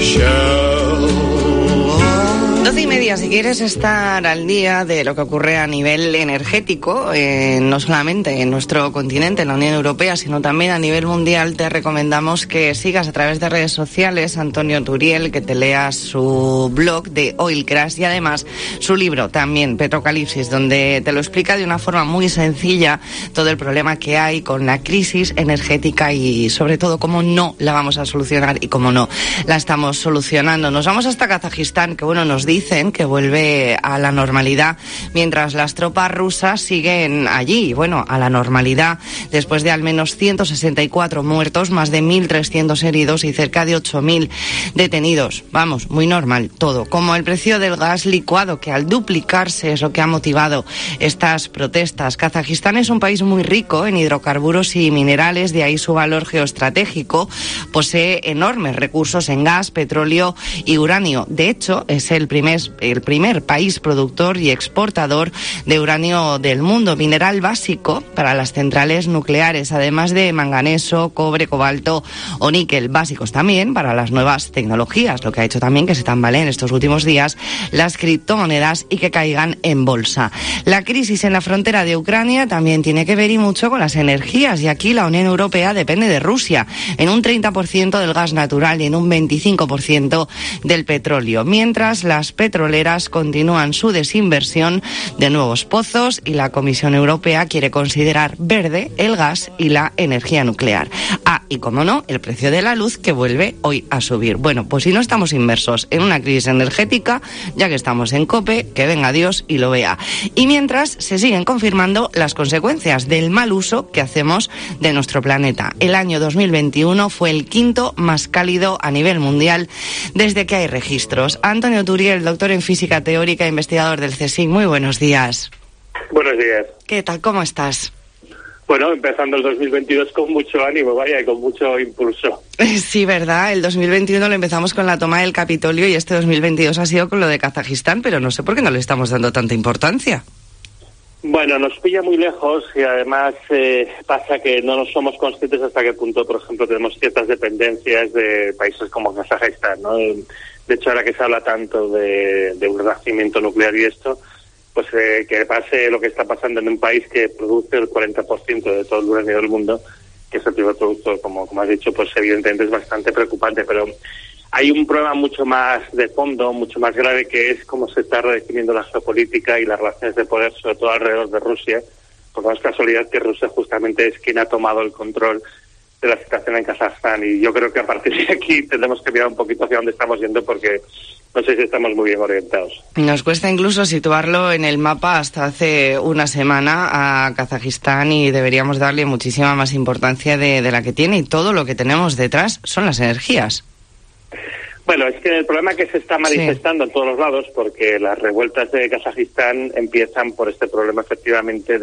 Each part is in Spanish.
12:30, si quieres estar al día de lo que ocurre a nivel energético, no solamente en nuestro continente, en la Unión Europea, sino también a nivel mundial, te recomendamos que sigas a través de redes sociales a Antonio Turiel, que te leas su blog de Oil Crash y además su libro también, Petrocalipsis, donde te lo explica de una forma muy sencilla todo el problema que hay con la crisis energética y sobre todo cómo no la vamos a solucionar y cómo no la estamos solucionando. Nos vamos hasta Kazajistán, que bueno, nos dicen que vuelve a la normalidad mientras las tropas rusas siguen allí. Bueno, a la normalidad después de al menos 164 muertos, más de 1.300 heridos y cerca de 8.000 detenidos. Vamos, muy normal todo. Como el precio del gas licuado, que al duplicarse es lo que ha motivado estas protestas. Kazajistán es un país muy rico en hidrocarburos y minerales, de ahí su valor geoestratégico. Posee enormes recursos en gas, petróleo y uranio. De hecho, es el primer país productor y exportador de uranio del mundo, mineral básico para las centrales nucleares, además de manganeso, cobre, cobalto o níquel, básicos también para las nuevas tecnologías, lo que ha hecho también que se tambaleen estos últimos días las criptomonedas y que caigan en bolsa. La crisis en la frontera de Ucrania también tiene que ver y mucho con las energías, y aquí la Unión Europea depende de Rusia en un 30% del gas natural y en un 25% del petróleo, mientras las petroleras continúan su desinversión de nuevos pozos y la Comisión Europea quiere considerar verde el gas y la energía nuclear. Y como no, el precio de la luz, que vuelve hoy a subir. Bueno, pues si no estamos inmersos en una crisis energética, ya que estamos en COPE, que venga Dios y lo vea. Y mientras se siguen confirmando las consecuencias del mal uso que hacemos de nuestro planeta. El año 2021 fue el quinto más cálido a nivel mundial desde que hay registros. Antonio Turiel, doctor en física teórica e investigador del CSIC, muy buenos días. Buenos días. ¿Qué tal? ¿Cómo estás? Bueno, empezando el 2022 con mucho ánimo, vaya, y con mucho impulso. Sí, verdad, el 2021 lo empezamos con la toma del Capitolio y este 2022 ha sido con lo de Kazajistán, pero no sé por qué no le estamos dando tanta importancia. Bueno, nos pilla muy lejos y además pasa que no nos somos conscientes hasta qué punto, por ejemplo, tenemos ciertas dependencias de países como Kazajistán, ¿no? De hecho, ahora que se habla tanto de un renacimiento nuclear y esto, pues que pase lo que está pasando en un país que produce el 40% de todo el uranio del mundo, que es el primer productor, como has dicho, pues evidentemente es bastante preocupante, pero hay un problema mucho más de fondo, mucho más grave, que es cómo se está redefiniendo la geopolítica y las relaciones de poder, sobre todo alrededor de Rusia, porque no es casualidad que Rusia justamente es quien ha tomado el control de la situación en Kazajstán, y yo creo que a partir de aquí tendremos que mirar un poquito hacia dónde estamos yendo, porque no sé si estamos muy bien orientados. Nos cuesta incluso situarlo en el mapa hasta hace una semana a Kazajistán, y deberíamos darle muchísima más importancia de la que tiene, y todo lo que tenemos detrás son las energías. Bueno, es que el problema que se está manifestando en todos los lados, porque las revueltas de Kazajistán empiezan por este problema efectivamente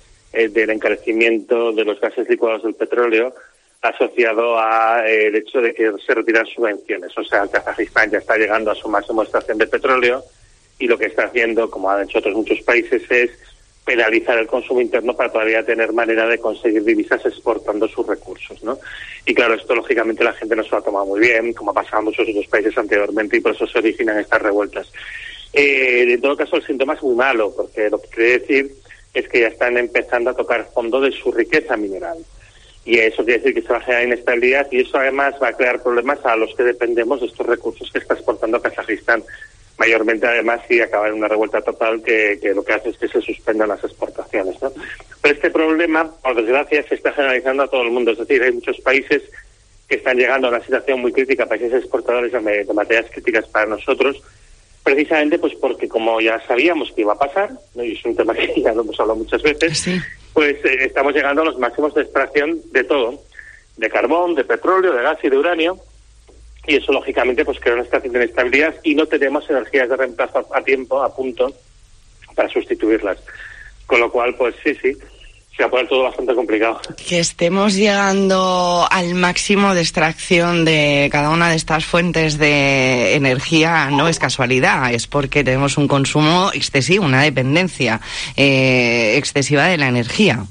del encarecimiento de los gases licuados del petróleo, asociado a el hecho de que se retiran subvenciones. O sea, Kazajistán ya está llegando a su máxima extracción de petróleo y lo que está haciendo, como han hecho otros muchos países, es penalizar el consumo interno para todavía tener manera de conseguir divisas exportando sus recursos, ¿no? Y claro, esto lógicamente la gente no se lo ha tomado muy bien, como ha pasado en muchos otros países anteriormente, y por eso se originan estas revueltas. En todo caso, el síntoma es muy malo, porque lo que quiere decir es que ya están empezando a tocar fondo de su riqueza mineral. Y eso quiere decir que se va a generar inestabilidad, y eso además va a crear problemas a los que dependemos de estos recursos que está exportando Kazajistán. Mayormente, además, si acaba en una revuelta total que lo que hace es que se suspendan las exportaciones, ¿no? Pero este problema, por desgracia, se está generalizando a todo el mundo. Es decir, hay muchos países que están llegando a una situación muy crítica, países exportadores de materias críticas para nosotros, precisamente pues porque, como ya sabíamos que iba a pasar, ¿no? Y es un tema que ya lo hemos hablado muchas veces, sí. Pues estamos llegando a los máximos de extracción de todo, de carbón, de petróleo, de gas y de uranio, y eso lógicamente pues crea una situación de inestabilidad y no tenemos energías de reemplazo a punto para sustituirlas. Con lo cual, pues sí, se va a poner todo bastante complicado. Que estemos llegando al máximo de extracción de cada una de estas fuentes de energía no es casualidad, es porque tenemos un consumo excesivo, una dependencia excesiva de la energía.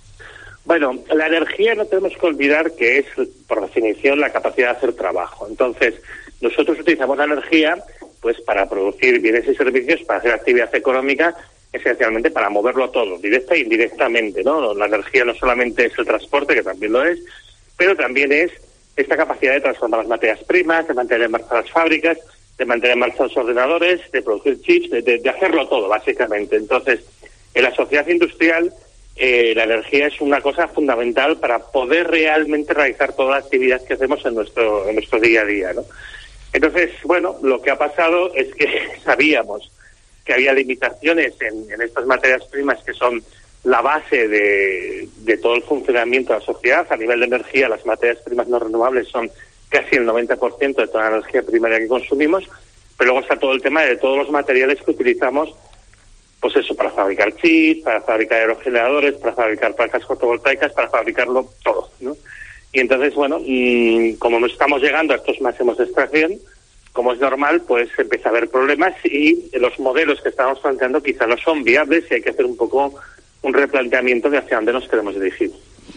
Bueno, la energía no tenemos que olvidar que es, por definición, la capacidad de hacer trabajo. Entonces, Nosotros utilizamos la energía pues para producir bienes y servicios, para hacer actividad económica, esencialmente para moverlo todo, directa e indirectamente, ¿no? La energía no solamente es el transporte, que también lo es, pero también es esta capacidad de transformar las materias primas, de mantener en marcha las fábricas, de mantener en marcha los ordenadores, de producir chips, de hacerlo todo, básicamente. Entonces, en la sociedad industrial, la energía es una cosa fundamental para poder realmente realizar toda la actividad que hacemos en nuestro día a día, ¿no? Entonces, bueno, lo que ha pasado es que sabíamos que había limitaciones en estas materias primas que son la base de todo el funcionamiento de la sociedad. A nivel de energía, las materias primas no renovables son casi el 90% de toda la energía primaria que consumimos, pero luego está todo el tema de todos los materiales que utilizamos, pues eso, para fabricar chips, para fabricar aerogeneradores, para fabricar placas fotovoltaicas, para fabricarlo todo, ¿no? Y entonces, bueno, como no estamos llegando a estos máximos de extracción, como es normal, pues empieza a haber problemas y los modelos que estamos planteando quizá no son viables y hay que hacer un poco un replanteamiento de hacia dónde nos queremos dirigir.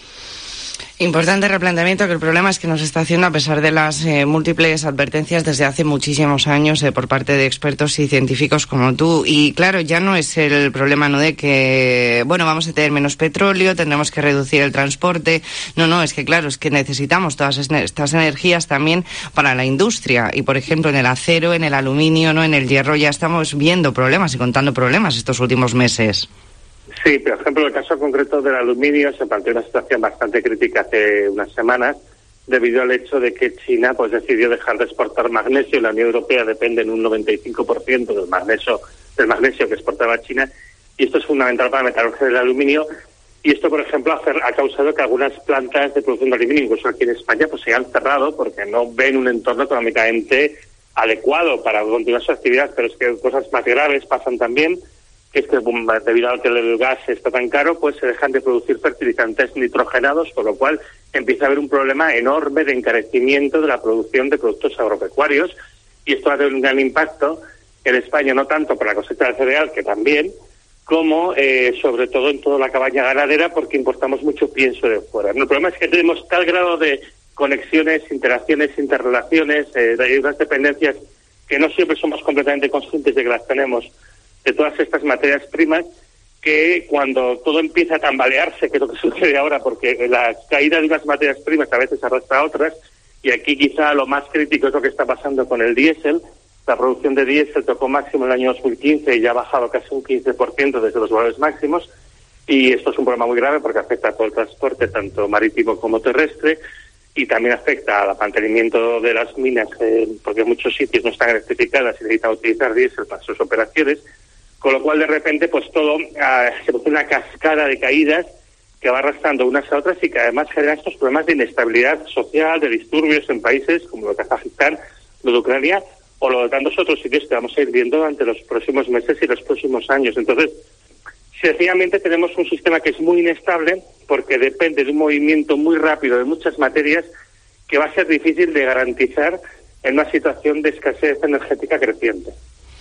Importante replanteamiento, que el problema es que nos está haciendo, a pesar de las múltiples advertencias desde hace muchísimos años por parte de expertos y científicos como tú. Y claro, ya no es el problema, ¿no?, de que, bueno, vamos a tener menos petróleo, tendremos que reducir el transporte. No, es que claro, es que necesitamos todas estas energías también para la industria. Y, por ejemplo, en el acero, en el aluminio, ¿no?, en el hierro, ya estamos viendo problemas y contando problemas estos últimos meses. Sí, por ejemplo, el caso concreto del aluminio se planteó una situación bastante crítica hace unas semanas debido al hecho de que China pues decidió dejar de exportar magnesio y la Unión Europea depende en un 95% del magnesio que exportaba China, y esto es fundamental para la metalurgia del aluminio. Y esto, por ejemplo, ha causado que algunas plantas de producción de aluminio, incluso aquí en España, pues se han cerrado porque no ven un entorno económicamente adecuado para continuar su actividad. Pero es que cosas más graves pasan también, que es que debido a que el gas está tan caro, pues se dejan de producir fertilizantes nitrogenados, con lo cual empieza a haber un problema enorme de encarecimiento de la producción de productos agropecuarios, y esto va a tener un gran impacto en España, no tanto por la cosecha de cereal, que también, como sobre todo en toda la cabaña ganadera, porque importamos mucho pienso de fuera. El problema es que tenemos tal grado de conexiones, interacciones, interrelaciones, de unas dependencias que no siempre somos completamente conscientes de que las tenemos, de todas estas materias primas, que cuando todo empieza a tambalearse, que es lo que sucede ahora, porque la caída de unas materias primas a veces arrastra a otras, y aquí quizá lo más crítico es lo que está pasando con el diésel. La producción de diésel tocó máximo en el año 2015 y ya ha bajado casi un 15% desde los valores máximos, y esto es un problema muy grave porque afecta a todo el transporte, tanto marítimo como terrestre, y también afecta al mantenimiento de las minas, porque en muchos sitios no están electrificadas y necesitan utilizar diésel para sus operaciones. Con lo cual, de repente, pues todo se produce una cascada de caídas que va arrastrando unas a otras y que además genera estos problemas de inestabilidad social, de disturbios en países como lo de Kazajistán, lo de Ucrania o lo de tantos otros sitios que vamos a ir viendo durante los próximos meses y los próximos años. Entonces, sencillamente tenemos un sistema que es muy inestable porque depende de un movimiento muy rápido de muchas materias que va a ser difícil de garantizar en una situación de escasez energética creciente.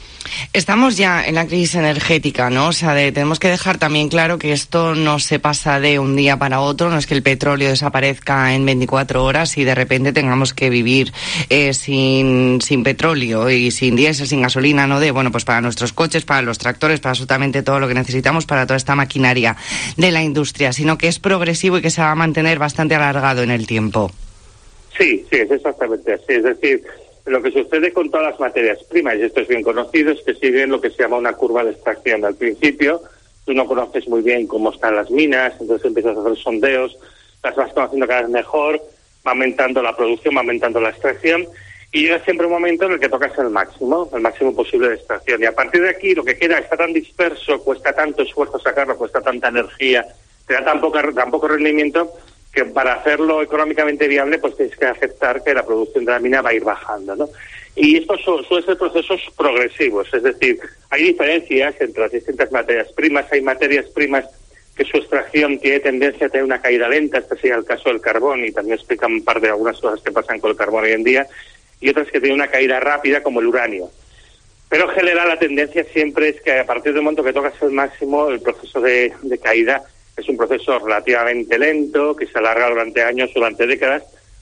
Estamos ya en la crisis energética, ¿no? O sea, tenemos que dejar también claro que esto no se pasa de un día para otro, no es que el petróleo desaparezca en 24 horas y de repente tengamos que vivir sin petróleo y sin diésel, sin gasolina, ¿no? Pues para nuestros coches, para los tractores, para absolutamente todo lo que necesitamos para toda esta maquinaria de la industria, sino que es progresivo y que se va a mantener bastante alargado en el tiempo. Sí, es exactamente así. Es decir, lo que sucede con todas las materias primas, y esto es bien conocido, es que siguen lo que se llama una curva de extracción. Al principio, tú no conoces muy bien cómo están las minas, entonces empiezas a hacer sondeos, las vas conociendo cada vez mejor, va aumentando la producción, va aumentando la extracción, y llega siempre un momento en el que tocas el máximo posible de extracción. Y a partir de aquí, lo que queda está tan disperso, cuesta tanto esfuerzo sacarlo, cuesta tanta energía, te da tan poco rendimiento, que para hacerlo económicamente viable pues tienes que aceptar que la producción de la mina va a ir bajando, ¿no? Y estos suelen ser procesos progresivos, es decir, hay diferencias entre las distintas materias primas. Hay materias primas que su extracción tiene tendencia a tener una caída lenta, este sería el caso del carbón, y también explican un par de algunas cosas que pasan con el carbón hoy en día, y otras que tienen una caída rápida como el uranio. Pero en general la tendencia siempre es que a partir del momento que tocas el máximo, el proceso de caída es un proceso relativamente lento, que se alarga durante años, durante décadas,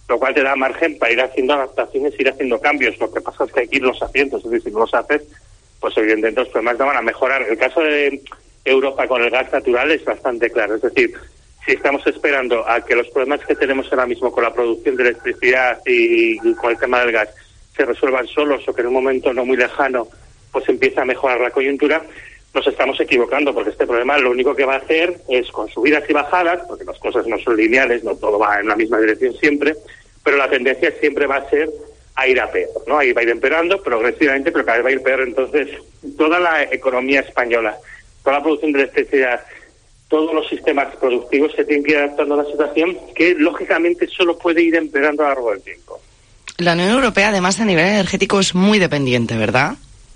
lo cual te da margen para ir haciendo adaptaciones, ir haciendo cambios. Lo que pasa es que hay que irlos haciendo, es decir, si no los haces, pues evidentemente los problemas no van a mejorar. El caso de Europa con el gas natural es bastante claro, es decir, si estamos esperando a que los problemas que tenemos ahora mismo con la producción de electricidad y con el tema del gas se resuelvan solos, o que en un momento no muy lejano pues empieza a mejorar la coyuntura, nos estamos equivocando, porque este problema lo único que va a hacer es, con subidas y bajadas, porque las cosas no son lineales, no todo va en la misma dirección siempre, pero la tendencia siempre va a ser a ir a peor, ¿no? Ahí va a ir empeorando progresivamente, pero cada vez va a ir peor. Entonces, toda la economía española, toda la producción de electricidad, todos los sistemas productivos se tienen que ir adaptando a la situación, que lógicamente solo puede ir empeorando a lo largo del tiempo. La Unión Europea, además, a nivel energético es muy dependiente, ¿verdad?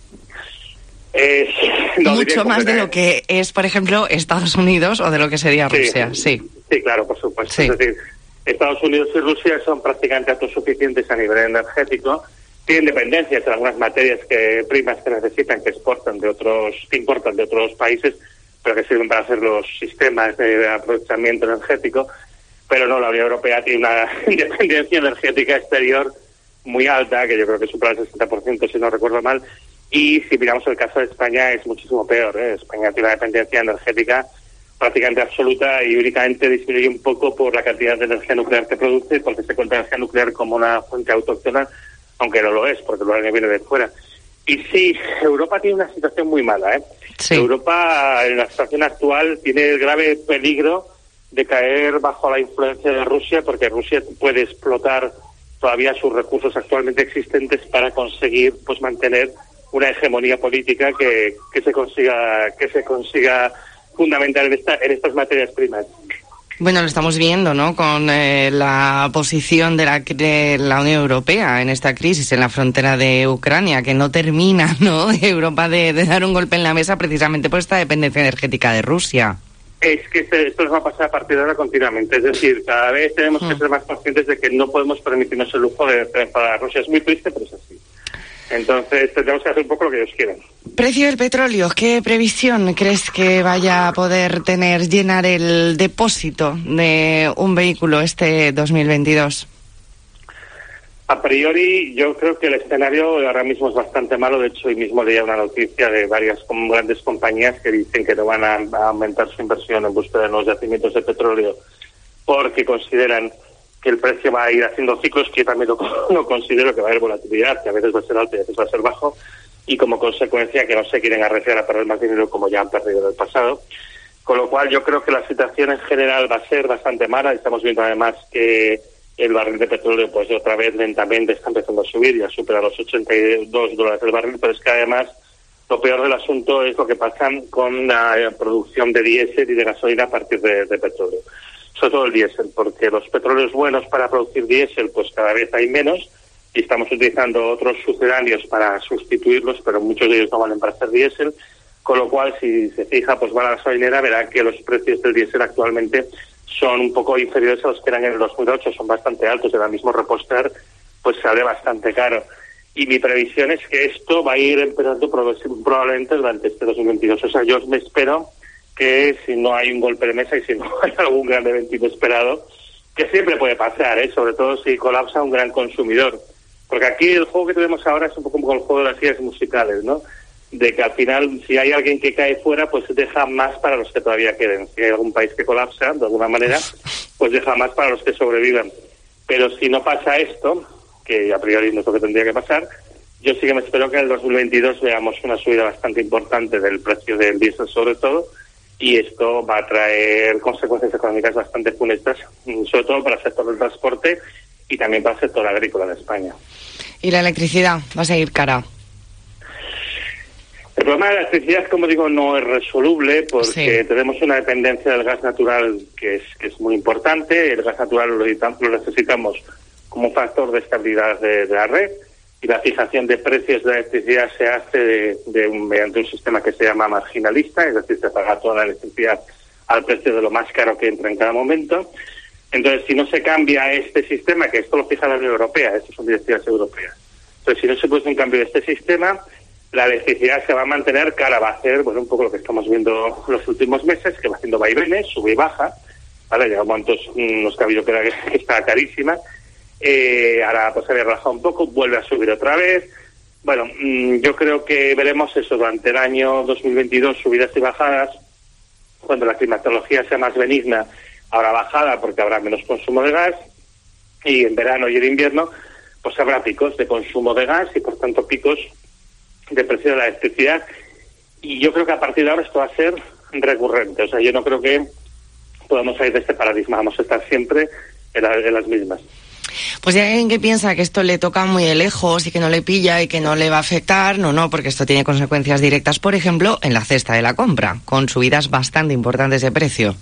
No, mucho más de lo que es, por ejemplo, Estados Unidos o de lo que sería Rusia. Sí, claro, por supuesto. Sí. Es decir, Estados Unidos y Rusia son prácticamente autosuficientes a nivel energético. Tienen dependencias en algunas materias primas que necesitan, que importan de otros países, pero que sirven para hacer los sistemas de aprovechamiento energético. Pero no, la Unión Europea tiene una independencia energética exterior muy alta, que yo creo que supera el 60%, si no recuerdo mal. Y si miramos el caso de España, es muchísimo peor, ¿eh? España tiene una dependencia energética prácticamente absoluta y únicamente disminuye un poco por la cantidad de energía nuclear que produce, porque se cuenta la energía nuclear como una fuente autóctona, aunque no lo es, porque lo viene de fuera. Y sí, Europa tiene una situación muy mala, ¿eh? Sí. Europa, en la situación actual, tiene el grave peligro de caer bajo la influencia de Rusia, porque Rusia puede explotar todavía sus recursos actualmente existentes para conseguir pues mantener una hegemonía política que se consiga fundamental en estas materias primas. Bueno, lo estamos viendo, ¿no? Con la posición de la Unión Europea en esta crisis, en la frontera de Ucrania, que no termina, ¿no? Europa de dar un golpe en la mesa precisamente por esta dependencia energética de Rusia. Es que esto nos va a pasar a partir de ahora continuamente. Es decir, cada vez tenemos que ser más conscientes de que no podemos permitirnos el lujo de enfadar a Rusia. Es muy triste, pero es así. Entonces tendremos que hacer un poco lo que ellos quieran. Precio del petróleo, ¿qué previsión crees que vaya a poder llenar el depósito de un vehículo este 2022? A priori, yo creo que el escenario ahora mismo es bastante malo. De hecho, hoy mismo leía una noticia de varias grandes compañías que dicen que no van a aumentar su inversión en búsqueda de nuevos yacimientos de petróleo porque consideran que el precio va a ir haciendo ciclos, que yo también no considero, que va a haber volatilidad, que a veces va a ser alto y a veces va a ser bajo, y como consecuencia que no se quieren arriesgar a perder más dinero como ya han perdido en el pasado. Con lo cual yo creo que la situación en general va a ser bastante mala. Estamos viendo además que el barril de petróleo pues otra vez lentamente está empezando a subir, ya supera los $82 el barril, pero es que además lo peor del asunto es lo que pasa con la producción de diésel y de gasolina a partir de petróleo. Sobre todo el diésel, porque los petróleos buenos para producir diésel pues cada vez hay menos y estamos utilizando otros sucedáneos para sustituirlos, pero muchos de ellos no valen para hacer diésel, con lo cual si se fija pues va a la gasolinera, verá que los precios del diésel actualmente son un poco inferiores a los que eran en el 2008, son bastante altos, ahora mismo repostar pues sale bastante caro. Y mi previsión es que esto va a ir empeorando probablemente durante este 2022. O sea, yo me espero que si no hay un golpe de mesa y si no hay algún gran evento inesperado, que siempre puede pasar, sobre todo si colapsa un gran consumidor. Porque aquí el juego que tenemos ahora es un poco como el juego de las sillas musicales, ¿no? De que al final, si hay alguien que cae fuera, pues deja más para los que todavía queden. Si hay algún país que colapsa, de alguna manera, pues deja más para los que sobrevivan. Pero si no pasa esto, que a priori no es lo que tendría que pasar, yo sí que me espero que en el 2022 veamos una subida bastante importante del precio del diésel sobre todo, y esto va a traer consecuencias económicas bastante funestas, sobre todo para el sector del transporte y también para el sector agrícola de España. ¿Y la electricidad va a seguir cara? El problema de la electricidad, como digo, no es resoluble porque tenemos una dependencia del gas natural que es muy importante. El gas natural lo necesitamos como un factor de estabilidad de la red, y la fijación de precios de la electricidad se hace mediante un sistema que se llama marginalista, es decir, se paga toda la electricidad al precio de lo más caro que entra en cada momento. Entonces, si no se cambia este sistema, que esto lo fija la Unión Europea, estas son directivas europeas, entonces si no se produce un cambio de este sistema, la electricidad se va a mantener cara, va a hacer, bueno, un poco lo que estamos viendo los últimos meses, que va haciendo vaivenes, sube y baja, ¿vale? Llega momentos, nos ha habido que estaba carísima, Ahora pues había relajado un poco, vuelve a subir otra vez. Bueno, yo creo que veremos eso durante el año 2022, subidas y bajadas. Cuando la climatología sea más benigna, habrá bajada porque habrá menos consumo de gas, y en verano y en invierno pues habrá picos de consumo de gas y por tanto picos de precio de la electricidad. Y yo creo que a partir de ahora esto va a ser recurrente. O sea, yo no creo que podamos salir de este paradigma, vamos a estar siempre en las mismas. Pues hay alguien que piensa que esto le toca muy de lejos y que no le pilla y que no le va a afectar. No, porque esto tiene consecuencias directas, por ejemplo, en la cesta de la compra, con subidas bastante importantes de precio.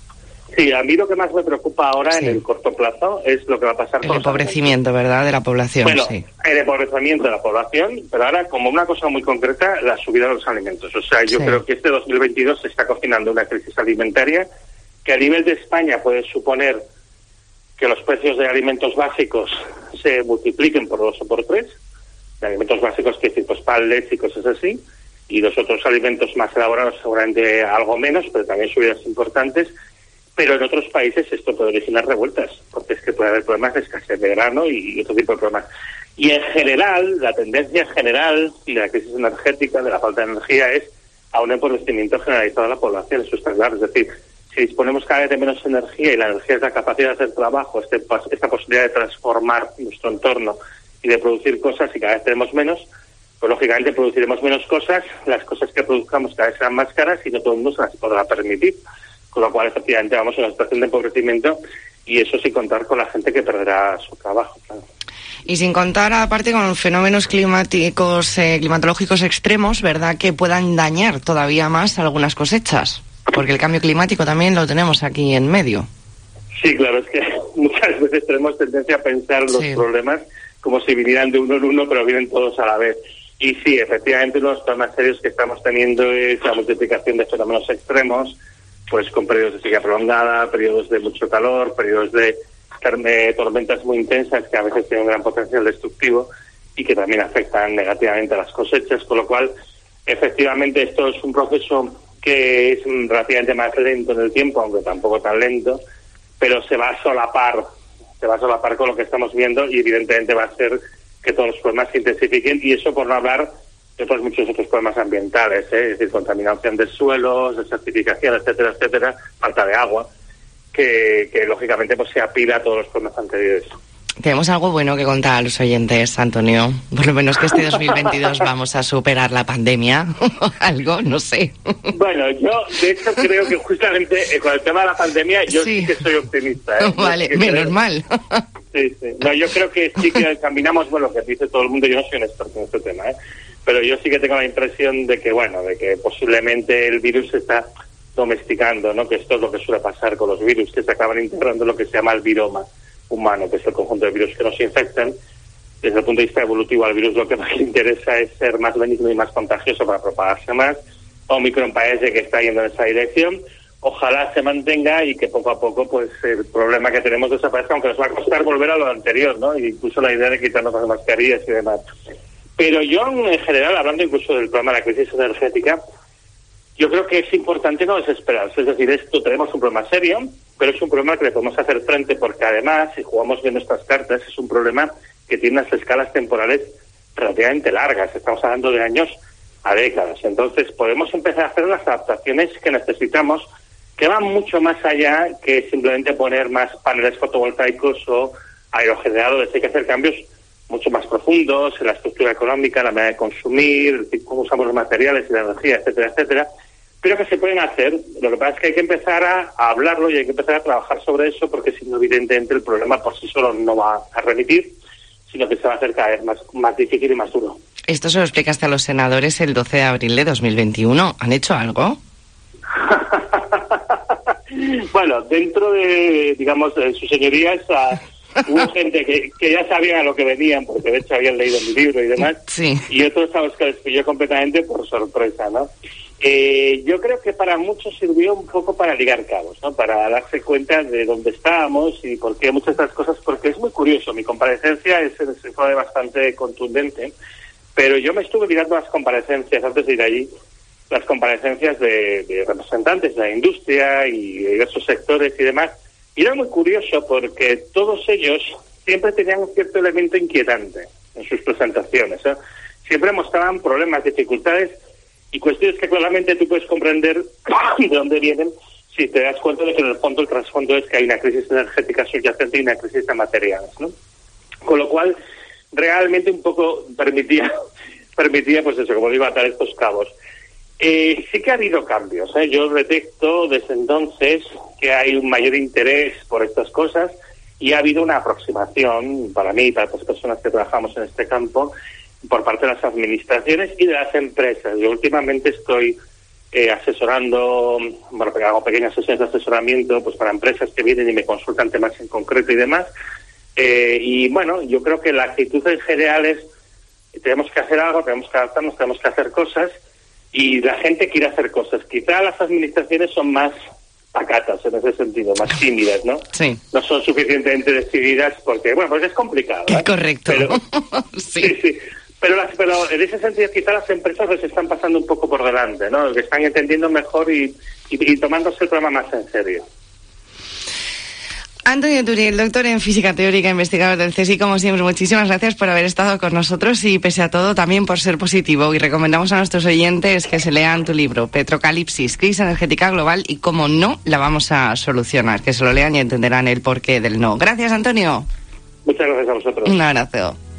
Sí, a mí lo que más me preocupa ahora en el corto plazo es lo que va a pasar con el empobrecimiento, ¿verdad?, de la población. Bueno, sí. El empobrecimiento de la población, pero ahora como una cosa muy concreta, la subida de los alimentos. O sea, yo creo que este 2022 se está cocinando una crisis alimentaria que a nivel de España puede suponer que los precios de alimentos básicos se multipliquen por 2 o por 3. De alimentos básicos, que decir, pues pan, leche y cosas así. Y los otros alimentos más elaborados seguramente algo menos, pero también subidas importantes. Pero en otros países esto puede originar revueltas, porque es que puede haber problemas de escasez de grano y otro tipo de problemas. Y en general, la tendencia general de la crisis energética, de la falta de energía, es a un empobrecimiento generalizado de la población, eso está claro. Es decir, si disponemos cada vez de menos energía y la energía es la capacidad de hacer trabajo, esta posibilidad de transformar nuestro entorno y de producir cosas, y cada vez tenemos menos, pues lógicamente produciremos menos cosas, las cosas que produzcamos cada vez serán más caras y no todo el mundo se las podrá permitir. Con lo cual, efectivamente, vamos a una situación de empobrecimiento, y eso sin contar con la gente que perderá su trabajo, claro. Y sin contar, aparte, con fenómenos climatológicos extremos, ¿verdad?, que puedan dañar todavía más algunas cosechas. Porque el cambio climático también lo tenemos aquí en medio. Sí, claro, es que muchas veces tenemos tendencia a pensar los problemas como si vinieran de uno en uno, pero vienen todos a la vez. Y sí, efectivamente, uno de los problemas serios que estamos teniendo es la multiplicación de fenómenos extremos, pues con periodos de sequía prolongada, periodos de mucho calor, periodos de tormentas muy intensas que a veces tienen un gran potencial destructivo y que también afectan negativamente a las cosechas, con lo cual, efectivamente, esto es un proceso que es relativamente más lento en el tiempo, aunque tampoco tan lento, pero se va a solapar con lo que estamos viendo, y evidentemente va a hacer que todos los problemas se intensifiquen, y eso por no hablar de otros muchos otros problemas ambientales, es decir, contaminación de suelos, desertificación, etcétera, etcétera, falta de agua, que lógicamente pues se apila a todos los problemas anteriores. Tenemos algo bueno que contar a los oyentes, Antonio. Por lo menos que este 2022 vamos a superar la pandemia. Algo, no sé. Bueno, yo de hecho creo que justamente con el tema de la pandemia yo sí que soy optimista. Vale, menos mal. Sí. No, yo creo que sí que caminamos, bueno, lo que dice todo el mundo, yo no soy un experto en este tema, pero yo sí que tengo la impresión de que posiblemente el virus se está domesticando, ¿no? Que esto es lo que suele pasar con los virus, que se acaban integrando en lo que se llama el viroma humano, que es el conjunto de virus que nos infectan. Desde el punto de vista evolutivo, al virus lo que más le interesa es ser más benigno y más contagioso para propagarse más. Omicron parece que está yendo en esa dirección. Ojalá se mantenga y que poco a poco pues el problema que tenemos desaparezca, aunque nos va a costar volver a lo anterior, ¿no? E incluso la idea de quitarnos las mascarillas y demás. Pero yo, en general, hablando incluso del problema de la crisis energética, yo creo que es importante no desesperarse. Es decir, esto tenemos un problema serio, pero es un problema que le podemos hacer frente, porque además, si jugamos bien nuestras cartas, es un problema que tiene unas escalas temporales relativamente largas. Estamos hablando de años a décadas. Entonces, podemos empezar a hacer las adaptaciones que necesitamos, que van mucho más allá que simplemente poner más paneles fotovoltaicos o aerogeneradores. Hay que hacer cambios mucho más profundos en la estructura económica, la manera de consumir, cómo usamos los materiales y la energía, etcétera, etcétera, pero que se pueden hacer. Lo que pasa es que hay que empezar a hablarlo y hay que empezar a trabajar sobre eso, porque si no, evidentemente el problema por sí solo no va a remitir, sino que se va a hacer cada vez más difícil y más duro. Esto se lo explicaste a los senadores el 12 de abril de 2021. ¿Han hecho algo? Bueno, dentro de, digamos, de sus señorías, hubo gente que ya sabían a lo que venían, porque de hecho habían leído mi libro y demás, y otros a los que les pilló completamente por sorpresa, ¿no? Yo creo que para muchos sirvió un poco para ligar cabos, ¿no? Para darse cuenta de dónde estábamos y por qué muchas de estas cosas, porque es muy curioso. Mi comparecencia fue bastante contundente, pero yo me estuve mirando las comparecencias antes de ir allí, las comparecencias de representantes de la industria y de diversos sectores y demás, y era muy curioso porque todos ellos siempre tenían un cierto elemento inquietante en sus presentaciones, ¿eh? Siempre mostraban problemas, dificultades y cuestiones que claramente tú puedes comprender de dónde vienen si te das cuenta de que en el fondo el trasfondo es que hay una crisis energética subyacente y una crisis de materiales, ¿no? Con lo cual, realmente un poco permitía pues eso, como digo, atar estos cabos. Sí que ha habido cambios, ¿eh? Yo detecto desde entonces que hay un mayor interés por estas cosas y ha habido una aproximación, para mí y para las personas que trabajamos en este campo, por parte de las administraciones y de las empresas. Yo últimamente estoy asesorando, bueno, hago pequeñas sesiones de asesoramiento pues para empresas que vienen y me consultan temas en concreto y demás. Y bueno, yo creo que la actitud en general es tenemos que hacer algo, tenemos que adaptarnos, tenemos que hacer cosas y la gente quiere hacer cosas. Quizá las administraciones son más pacatas en ese sentido, más tímidas, ¿no? Sí. No son suficientemente decididas porque, bueno, pues es complicado, ¿eh? Correcto. Pero, sí. Sí. Pero en ese sentido quizá las empresas les están pasando un poco por delante, ¿no? Que están entendiendo mejor y tomándose el programa más en serio. Antonio Turiel, doctor en física teórica, investigador del CSIC, como siempre, muchísimas gracias por haber estado con nosotros y, pese a todo, también por ser positivo. Y recomendamos a nuestros oyentes que se lean tu libro, Petrocalipsis, crisis energética global y cómo no la vamos a solucionar. Que se lo lean y entenderán el porqué del no. Gracias, Antonio. Muchas gracias a vosotros. Un abrazo.